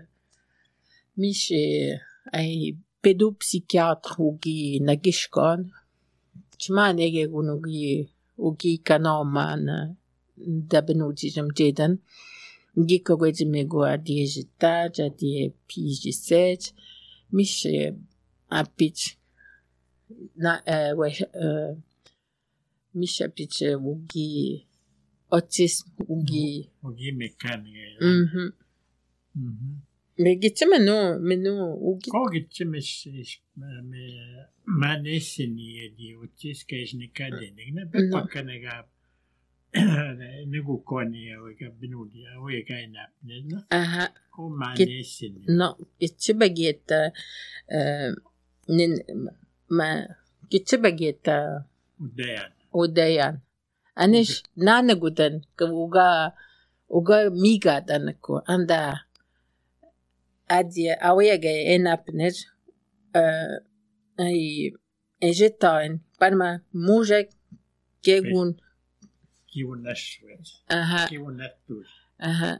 Misha ai pedopsychiatre ugi nagishkon. Chma nege gunugi ugi kanoma na dabenuji jam jedan. Ngi kogweji mego adie jetaj adie pi jesej. Misha apita na uh, we uh, misha piche ugi autisme ugi Ugi mekanika. mhm Mhm. me gitme no me no ugi Ko gitse mes me manesini di utis kajnika denig na Mhm. pakanaga nego koni awega binudi awega ina ne aha ko manesini. no gitbe geta uh, nin ma gitbe geta Udayan. odayan anish nana gudan ka uga uga miga danako anda adia awega enapnet uh, ai ejetain parma mujek kegun Kiwon nashwet. aha Kiwon natur. aha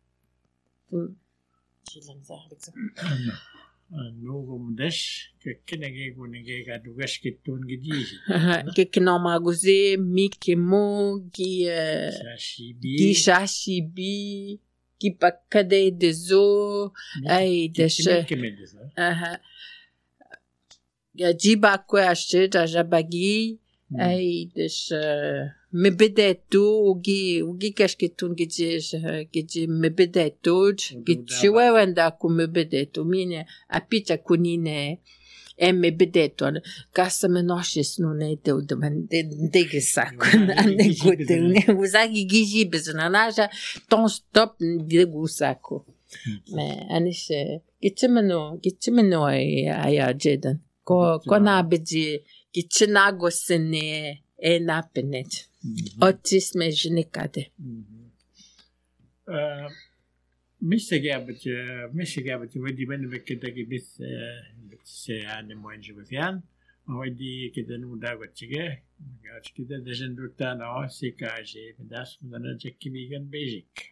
Nugo mudash kenege gunege gadugash kitun gidiji. aha ke kinoma guze mikemo gi uh, Sashibi. gi shashibi gi pakade de zo ai deshe Kemedesa. aha ya jiba kwa ashte da jabagi ai des mebedetu ugi ugi kashketun gije gije mebedetu gije wenda ku mebedetu mine apita kunine e mebedetu kasa menoshes no ne de de de de saco ane gute ne uzagi giji bezna naja ton stop de gusako me anishe gitmeno gitmeno aya jeden ko ko na beji gitnago sene e na penet autisme genikade Uh, Mr. Gabbett, uh, Mister Gabbett, wedi ben we kida gibis se ane moenje befian, wedi kida nu da gotchige, gach kida dejen dukta na sikaje, das mudana jekki vegan basic.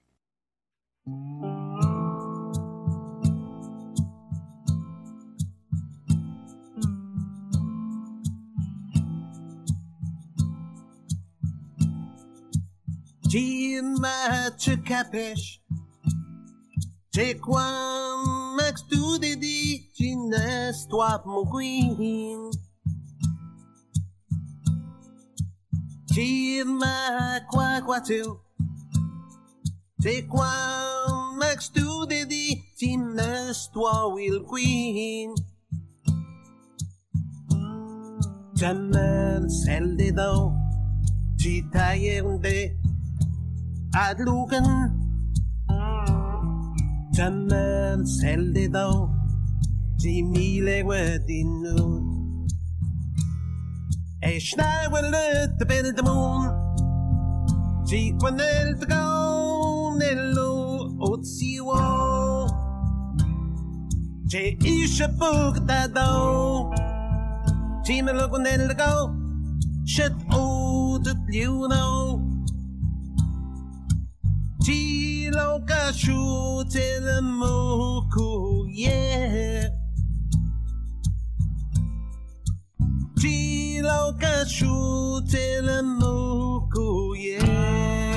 Tin match capish. Take one max to the D, Gines, Twap McQueen. Tin ma qua qua two. Take one max to the D, Gines, Twap will Queen. Jamen selv det dog, til dig at lukken. Jamen selv det dog, til mile din nu. Jeg snæver lidt til bælde moon, Ti quan el drau nello oziwo Ti isha bugda do Ti me lo quan el drau Shit odet liuno Ti lo ka shu til moku yeah Ti lo ka shu til moku yeah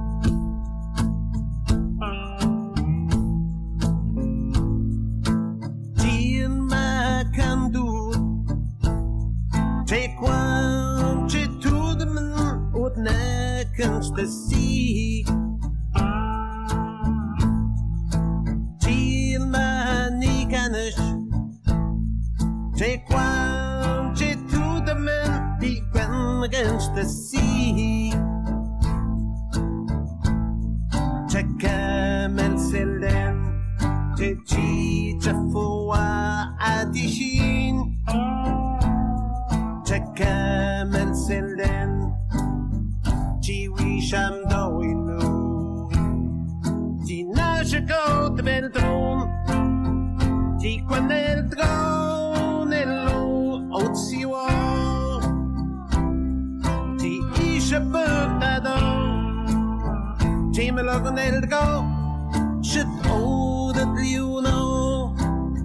Ti ma kan du Take one to to the man ut nakens the sea Til mani kanish Take one to to the man he went against the sea Takamel selen Te chita fua adishin Takamel selen Ti wisham do inu Ti nasce go te bel tron Ti quan el tron nello oziwo Ti isha bugda do Ti me lo con el go Shit odet liuno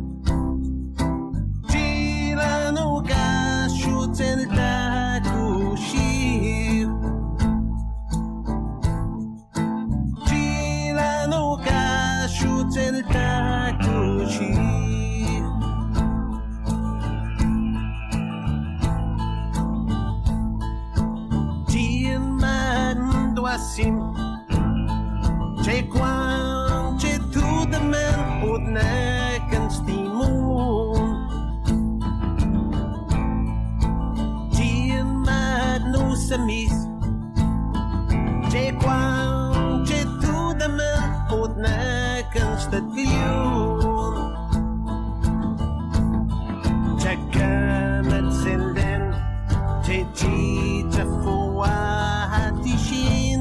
Ti la no ga shutel ta kushir Ti la no ga shutel ta kushir Ti man doasim Take one to the man ut nakens the moon Ti mad no samis Take one to the man ut nakens the glion Takamel selen Te tita fua hatishin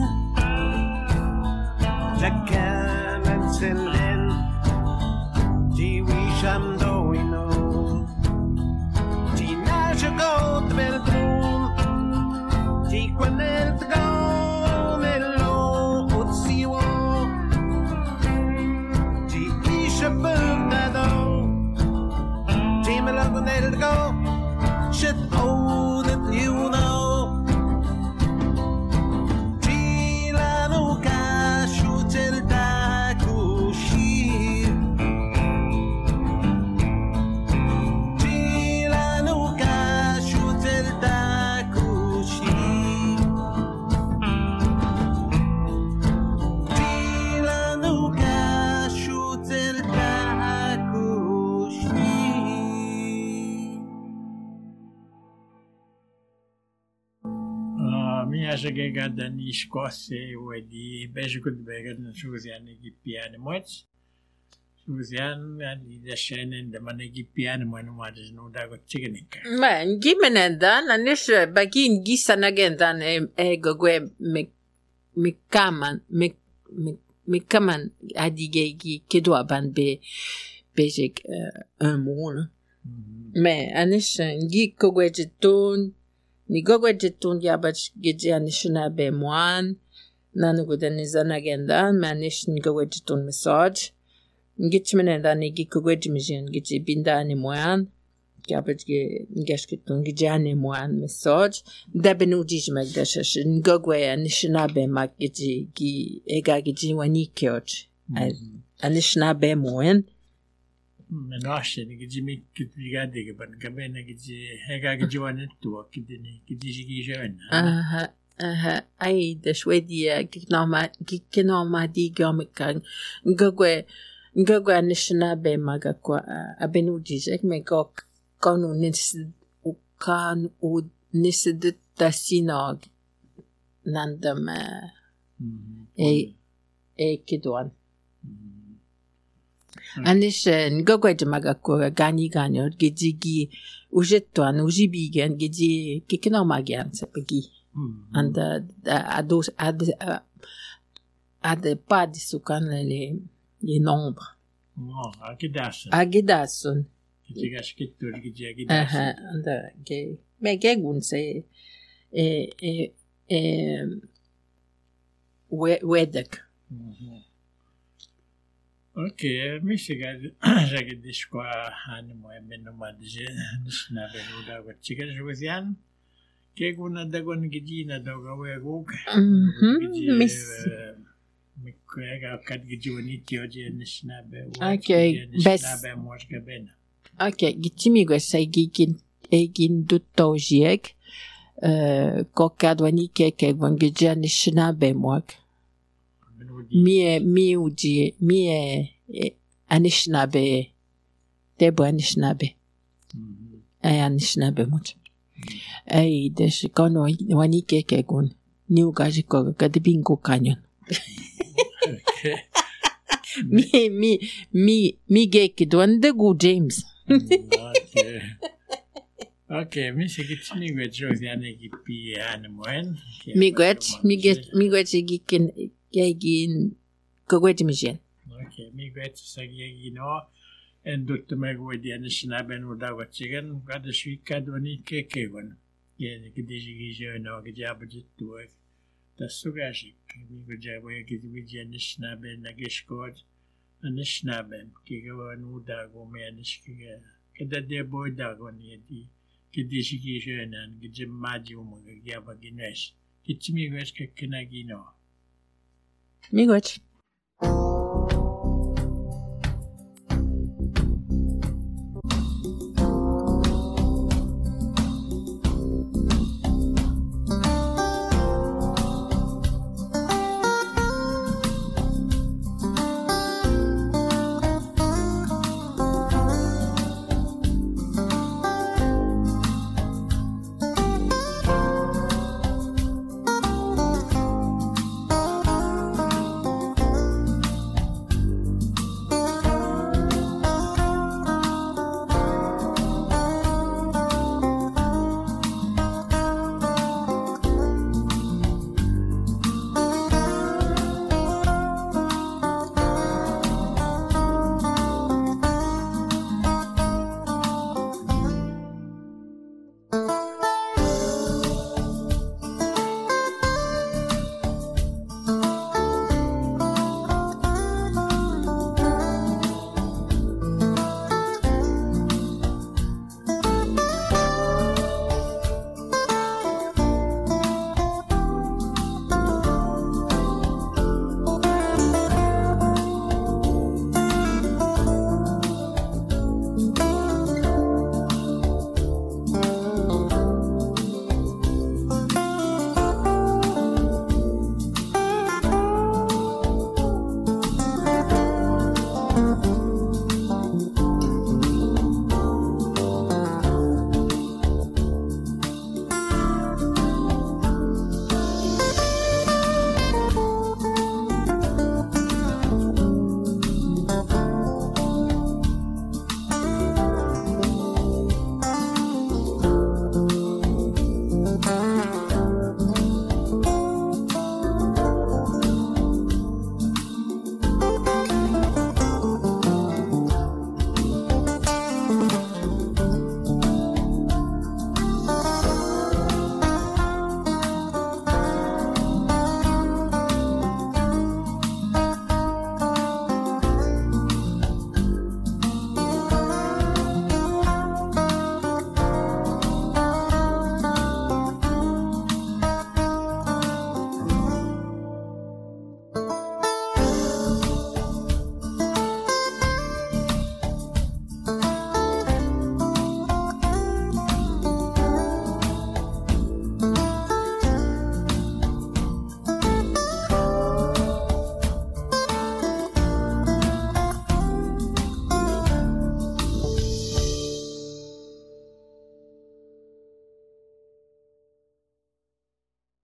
Takamel selen Ti wisham do ino Ti nasce go te bel tron Ti quan el tron nello oziwo Ti isha bugda do Ti me lo con el go Shit odet liuno Ti la no ka shutel ta kushir Ti la no ka shutel ta kushir Ti la no ka shutel ta kushir Minha cheguei gada ni Escócia o di beijo que bega na Suziana que piano muito Suziana ali da Shannon da mana que piano muito mais não dá com chicanica Ma gimenenda na nish bagin gisana gendan e e gogwe me me kaman me me me kaman adige gi kedwa ban be bejek un mot mais anish gi kogwe jetun ni gogwe jetun yabach gije anishna be moan nanu godan zana gendan manish ni gogwe jetun message ngitmenenda ni gi kogwe jimjin gije binda ni moan Gabet ge ngeshkitun gijane moan message da benuji magdashash ngogwe anishna be magiji gi ega giji wani kyot anishna be moan Menashe ni giji mi kitligade ge ban gabena giji ega giji wani tu kidini giji gi jen aha aha ai da Schwedia gnoma gnoma di gomikan ngogwe ngogwe anishna be magakwa abenuji ek me gok kanu nis kan u nisidit tasinag nandam e e kidwan Anish ngogwe magakwa gani ganyo giji gi ujetwan ujibigen giji kikino magian sepegi anda ado ad ad pas disukan les les nombres No, agidasun. agidasun Kitiga skittur kiti aha agidasun. anda ge me gegun se e e e we wedek Okej, misiga säkert diskoa animo ja mennä madise nisna benuda kotsiga suosian. Keguna dagon gidina doga weguk. mhm mis Mikko ega kat gidjuni tioje nisna be. Okei, bes. Nisna be moska bena. okay gitimigo sai gikin egin duttaujiek euh kokadwani keke von gidjan nisna be moak mie mi uji mie anishnabe debo anishnabe ay anishnabe much ay desh kono wani keke gun niu gaji ko kadibingo canyon mi mi mi mi geke donde go James Okay. Okay, misiga tsmigo josiane gipi animoen. mi gwet mi get mi gwet gikin gegin kogwet misien Okay, mi vet sagi no en dutta meg wedi an snaben uda watsigan gada swika doni kekegon. Ye gidiji gijo no gijabajit tuek. Das sugashi. Mi gojabo ye gidiji an snaben nagishkod an snaben kigawan uda go me an skiga. Kada de boy dagon yedi. Gidiji gijo nan gijamaji umaga gyaba gines. Kitimi weske kinagino. mi gwet